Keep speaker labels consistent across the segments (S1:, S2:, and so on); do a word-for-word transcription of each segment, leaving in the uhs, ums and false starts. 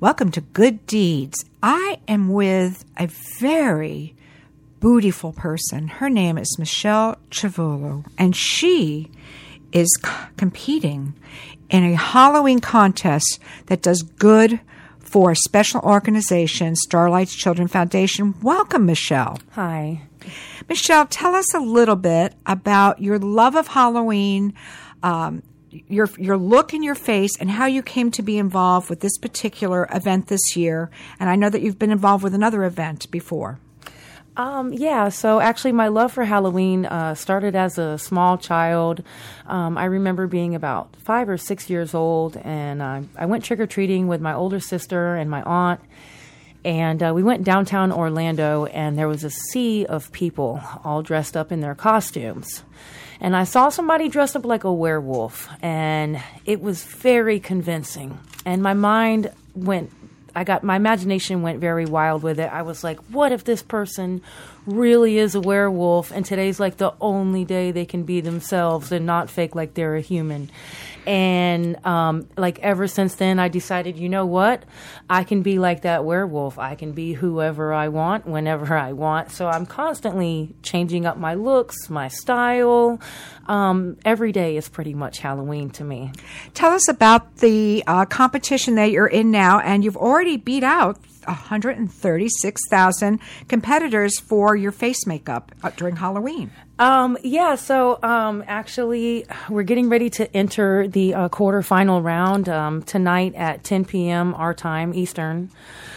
S1: Welcome to Good Deeds. I am with a very beautiful person. Her name is Michelle Chavulu, and she is c- competing in a Halloween contest that does good for a special organization, Starlight's Children Foundation. Welcome, Michelle.
S2: Hi.
S1: Michelle, tell us a little bit about your love of Halloween, um, your your look in your face, and how you came to be involved with this particular event this year. And I know that you've been involved with another event before.
S2: Um, yeah, so actually my love for Halloween uh, started as a small child. Um, I remember being about five or six years old, and uh, I went trick-or-treating with my older sister and my aunt. And uh, we went downtown Orlando, and there was a sea of people all dressed up in their costumes. And I saw somebody dressed up like a werewolf, and it was very convincing. And my mind went, I got, my imagination went very wild with it. I was like, what if this person really is a werewolf, and today's like the only day they can be themselves and not fake like they're a human? And um, like ever since then, I decided, you know what? I can be like that werewolf. I can be whoever I want, whenever I want. So I'm constantly changing up my looks, my style. Um, every day is pretty much Halloween to me.
S1: Tell us about the uh, competition that you're in now, and you've already beat out one hundred thirty-six thousand competitors for your face makeup uh, during Halloween.
S2: Um, yeah, so um, actually, we're getting ready to enter the uh, quarterfinal round um, tonight at ten p.m. our time, Eastern.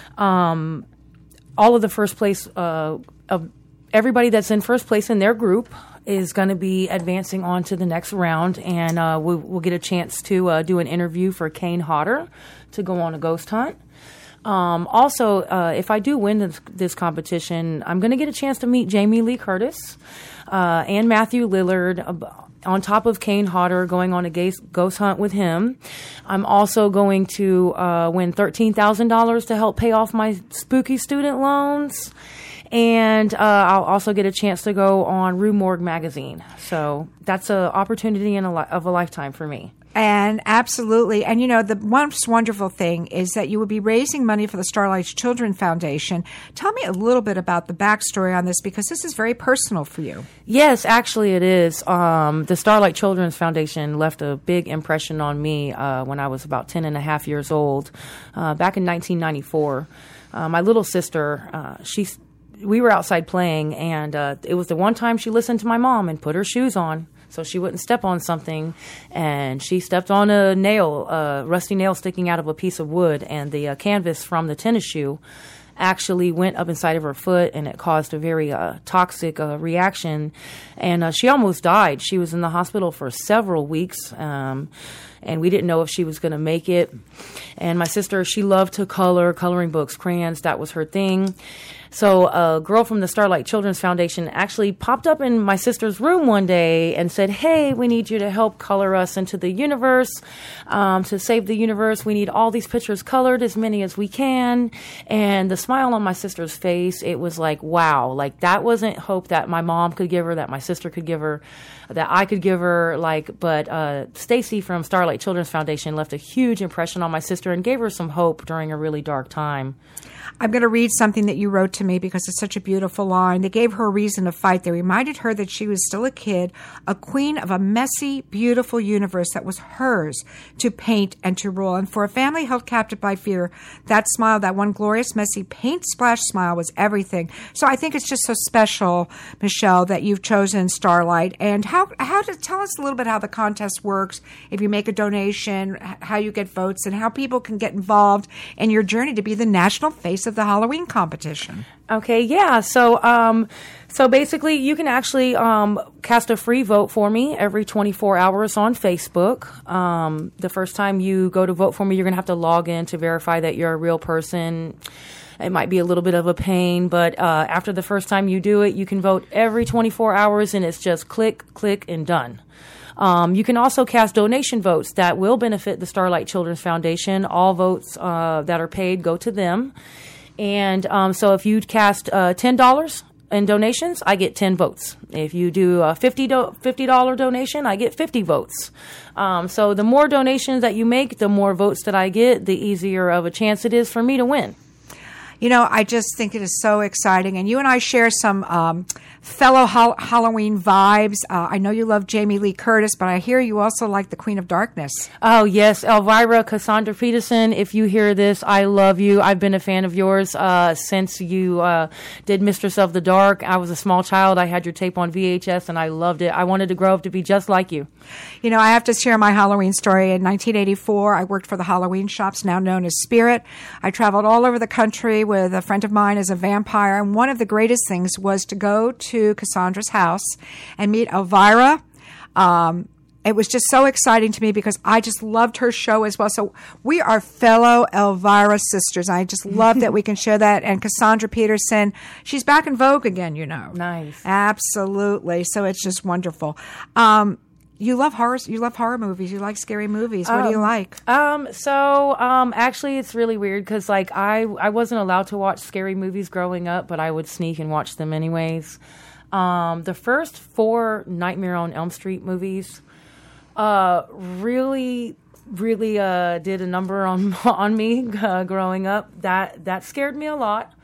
S2: Um, all of the first place, uh, of everybody that's in first place in their group is going to be advancing on to the next round, and uh, we'll, we'll get a chance to uh, do an interview for Kane Hodder to go on a ghost hunt. Um, also, uh, if I do win this, this competition, I'm going to get a chance to meet Jamie Lee Curtis uh, and Matthew Lillard uh, on top of Kane Hodder, going on a gay, ghost hunt with him. I'm also going to uh, win thirteen thousand dollars to help pay off my spooky student loans. And uh, I'll also get a chance to go on Rue Morgue magazine. So that's an opportunity in a li- of a lifetime for me.
S1: And absolutely. And, you know, the most wonderful thing is that you will be raising money for the Starlight's Children Foundation. Tell me a little bit about the backstory on this, because this is very personal for you.
S2: Yes, actually it is. Um, the Starlight Children's Foundation left a big impression on me uh, when I was about ten and a half years old, uh, back in nineteen ninety-four. Uh, my little sister, uh, she's we were outside playing, and uh, it was the one time she listened to my mom and put her shoes on so she wouldn't step on something, and she stepped on a nail, a rusty nail sticking out of a piece of wood, and the uh, canvas from the tennis shoe actually went up inside of her foot, and it caused a very uh, toxic uh, reaction, and uh, she almost died. She was in the hospital for several weeks, um, and we didn't know if she was going to make it. And my sister, she loved to color, coloring books, crayons, that was her thing. So a girl from the Starlight Children's Foundation actually popped up in my sister's room one day and said, hey, we need you to help color us into the universe, um, to save the universe. We need all these pictures colored, as many as we can. And the smile on my sister's face, it was like, wow, like that wasn't hope that my mom could give her, that my sister could give her, that I could give her, like, but uh, Stacy from Starlight Children's Foundation left a huge impression on my sister and gave her some hope during a really dark time.
S1: I'm going to read something that you wrote to me because it's such a beautiful line. They gave her a reason to fight. They reminded her that she was still a kid, a queen of a messy, beautiful universe that was hers to paint and to rule. And for a family held captive by fear, that smile, that one glorious, messy, paint splash smile was everything. So I think it's just so special, Michelle, that you've chosen Starlight. And how, how to tell us a little bit how the contest works, if you make a donation, how you get votes, and how people can get involved in your journey to be the national face of the Halloween competition.
S2: Okay, yeah. So, um, so basically, you can actually um, cast a free vote for me every twenty-four hours on Facebook. Um, the first time you go to vote for me, you're going to have to log in to verify that you're a real person. It might be a little bit of a pain, but uh, after the first time you do it, you can vote every twenty-four hours, and it's just click, click, and done. Um, you can also cast donation votes that will benefit the Starlight Children's Foundation. All votes uh, that are paid go to them. And um, so if you cast uh, ten dollars in donations, I get ten votes. If you do a fifty dollars donation, I get fifty votes. Um, so the more donations that you make, the more votes that I get, the easier of a chance it is for me to win.
S1: You know, I just think it is so exciting. And you and I share some um, fellow ha- Halloween vibes. Uh, I know you love Jamie Lee Curtis, but I hear you also like the Queen of Darkness.
S2: Oh, yes. Elvira Cassandra Peterson, if you hear this, I love you. I've been a fan of yours uh, since you uh, did Mistress of the Dark. I was a small child. I had your tape on V H S, and I loved it. I wanted to grow up to be just like you.
S1: You know, I have to share my Halloween story. In nineteen eighty-four, I worked for the Halloween shops, now known as Spirit. I traveled all over the country with a friend of mine as a vampire, and one of the greatest things was to go to Cassandra's house and meet Elvira. Um, it was just so exciting to me because I just loved her show as well. So we are fellow Elvira sisters. I just love that we can share that. And Cassandra Peterson, she's back in vogue again, you know.
S2: Nice.
S1: Absolutely. So it's just wonderful. Um, You love horror. You love horror movies. You like scary movies. What um, do you like?
S2: Um, so um, actually, it's really weird because like I I wasn't allowed to watch scary movies growing up, but I would sneak and watch them anyways. Um, the first four Nightmare on Elm Street movies, uh, really, really uh, did a number on on me uh, growing up. That that scared me a lot.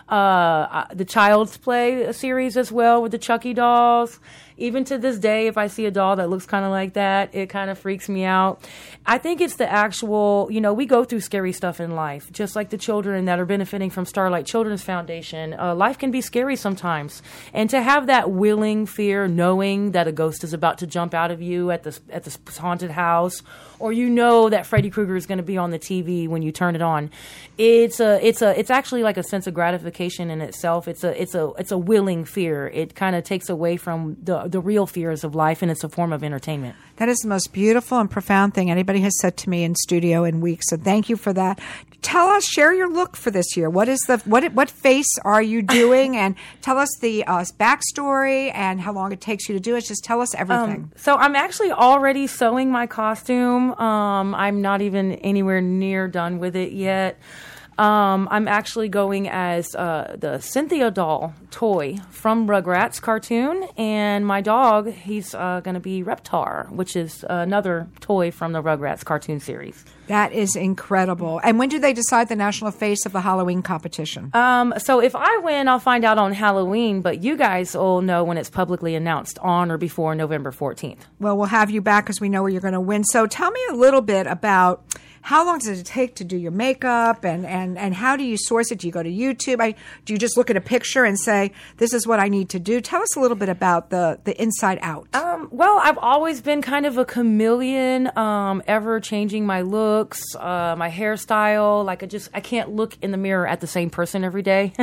S2: Uh, the Child's Play series as well with the Chucky dolls. Even to this day, if I see a doll that looks kind of like that, it kind of freaks me out. I think it's the actual, you know, we go through scary stuff in life, just like the children that are benefiting from Starlight Children's Foundation. Uh, life can be scary sometimes. And to have that willing fear, knowing that a ghost is about to jump out of you at the, at the haunted house, or you know that Freddy Krueger is going to be on the T V when you turn it on, it's a, it's a, it's actually like a sense of gratification in itself. It's a, it's a, it's a willing fear. It kind of takes away from the the real fears of life, and it's a form of entertainment.
S1: That is the most beautiful and profound thing anybody has said to me in studio in weeks. So thank you for that. Tell us, share your look for this year. What is the what what face are you doing? And tell us the uh, backstory and how long it takes you to do it. Just tell us everything.
S2: Um, so I'm actually already sewing my costume. Um, I'm not even anywhere near done with it yet. Um, I'm actually going as uh, the Cynthia doll toy from Rugrats cartoon, and my dog, he's uh, going to be Reptar, which is another toy from the Rugrats cartoon series.
S1: That is incredible. And when do they decide the national face of the Halloween competition?
S2: Um, so if I win, I'll find out on Halloween, but you guys will know when it's publicly announced on or before November fourteenth.
S1: Well, we'll have you back because we know where you're going to win. So tell me a little bit about how long does it take to do your makeup, and, and, and how do you source it? Do you go to YouTube? I, do you just look at a picture and say, this is what I need to do? Tell us a little bit about the, the inside out.
S2: Um, well, I've always been kind of a chameleon, um, ever changing my looks, uh, my hairstyle. Like I just, I can't look in the mirror at the same person every day.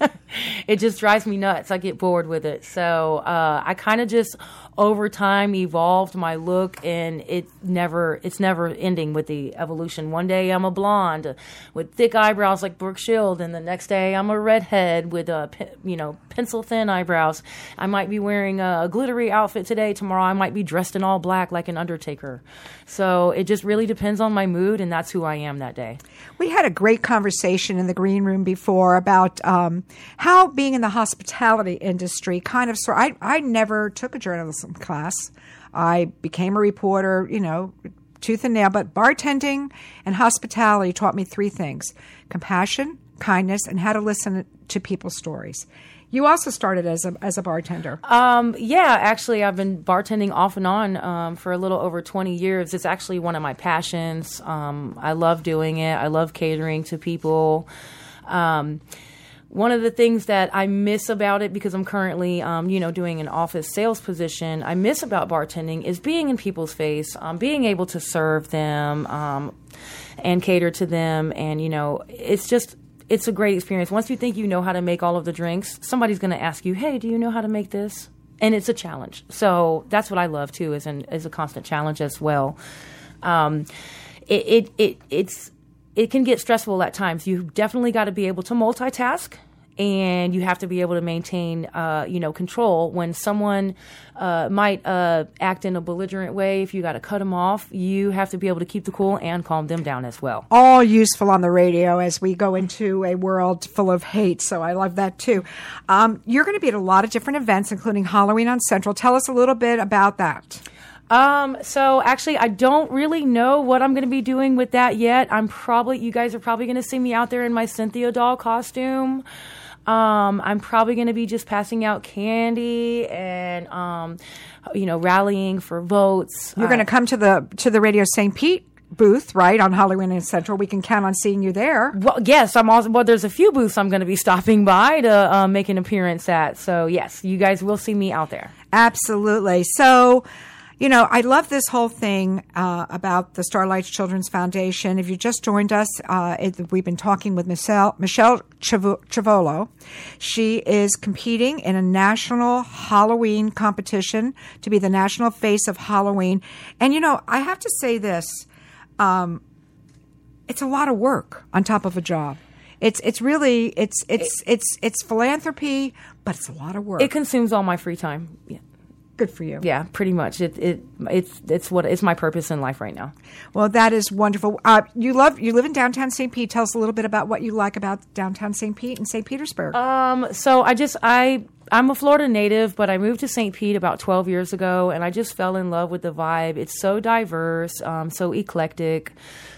S2: It just drives me nuts. I get bored with it. So uh, I kind of just over time evolved my look, and it never, it's never ending with the evolution. One day I'm a blonde with thick eyebrows like Brooke Shield, and the next day I'm a redhead with a, you know, pencil thin eyebrows. I might be wearing a glittery outfit today. Tomorrow I might be dressed in all black like an Undertaker. So it just really depends on my mood, and that's who I am that day.
S1: We had a great conversation in the green room before about um, how being in the hospitality industry kind of, sort. I, I never took a journalism class. I became a reporter, you know, tooth and nail, but bartending and hospitality taught me three things: compassion, kindness, and how to listen to people's stories. You also started as a as a bartender.
S2: Um, yeah, actually, I've been bartending off and on um, for a little over twenty years. It's actually one of my passions. Um, I love doing it. I love catering to people. Um, One of the things that I miss about it, because I'm currently, um, you know, doing an office sales position, I miss about bartending is being in people's face, um, being able to serve them um, and cater to them. And, you know, it's just, it's a great experience. Once you think you know how to make all of the drinks, somebody's going to ask you, hey, do you know how to make this? And it's a challenge. So that's what I love, too, is, an, is a constant challenge as well. Um, it, it, it, it's, it can get stressful at times. You've definitely got to be able to multitask and you have to be able to maintain, uh, you know, control when someone uh, might uh, act in a belligerent way. If you got to cut them off, you have to be able to keep the cool and calm them down as well.
S1: All useful on the radio as we go into a world full of hate. So I love that too. Um, you're going to be at a lot of different events, including Halloween on Central. Tell us a little bit about that.
S2: Um, so actually, I don't really know what I'm going to be doing with that yet. I'm probably, you guys are probably going to see me out there in my Cynthia doll costume. Um, I'm probably going to be just passing out candy and, um, you know, rallying for votes.
S1: You're uh, going to come to the to the Radio Saint Pete booth, right, on Halloween and Central. We can count on seeing you there.
S2: Well, yes, I'm also. Well, there's a few booths I'm going to be stopping by to uh, make an appearance at. So yes, you guys will see me out there. Absolutely.
S1: So. You know, I love this whole thing uh, about the Starlight Children's Foundation. If you just joined us, uh, it, we've been talking with Michelle, Michelle Chavolo. She is competing in a national Halloween competition to be the national face of Halloween. And, you know, I have to say this. Um, it's a lot of work on top of a job. It's it's really, it's it's it's it's philanthropy, but it's a lot of work.
S2: It consumes all my free time. Yeah.
S1: Good for you.
S2: Yeah, pretty much. It it it's it's what it's my purpose in life right now.
S1: Well, that is wonderful. Uh, you love you live in downtown Saint Pete. Tell us a little bit about what you like about downtown Saint Pete and Saint Petersburg.
S2: Um, so I just I I'm a Florida native, but I moved to Saint Pete about twelve years ago, and I just fell in love with the vibe. It's so diverse, um, so eclectic.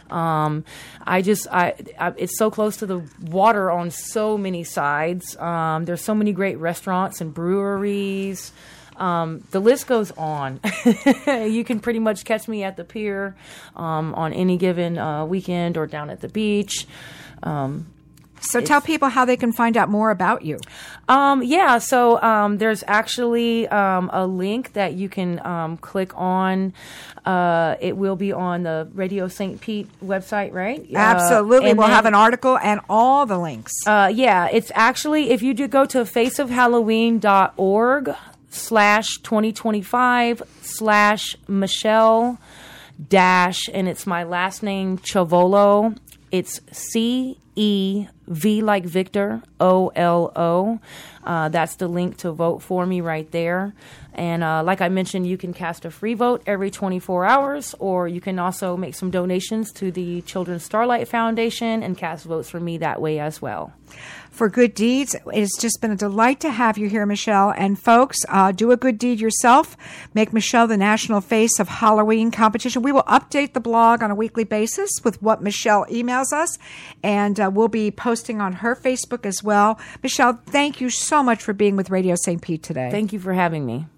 S2: Um, I just, I, I, it's so close to the water on so many sides. Um, there's so many great restaurants and breweries. Um, the list goes on. You can pretty much catch me at the pier um, on any given uh, weekend or down at the beach. Um,
S1: so tell people how they can find out more about you.
S2: Um, yeah, so um, there's actually um, a link that you can um, click on. Uh, it will be on the Radio Saint Pete website, right?
S1: Absolutely.
S2: Uh,
S1: we'll
S2: then,
S1: have an article and all the links.
S2: Uh, yeah, it's actually, if you do go to face of halloween dot org slash twenty twenty-five slash Michelle dash, and it's my last name, Chavolo. It's C E V like Victor, O L O. Uh, that's the link to vote for me right there. And uh, like I mentioned, you can cast a free vote every twenty-four hours, or you can also make some donations to the Children's Starlight Foundation and cast votes for me that way as well.
S1: For good deeds, it's just been a delight to have you here, Michelle. And folks, uh, do a good deed yourself. Make Michelle the national face of Halloween competition. We will update the blog on a weekly basis with what Michelle emails us, and uh, we'll be posting on her Facebook as well. Michelle, thank you so much for being with Radio Saint Pete today.
S2: Thank you for having me.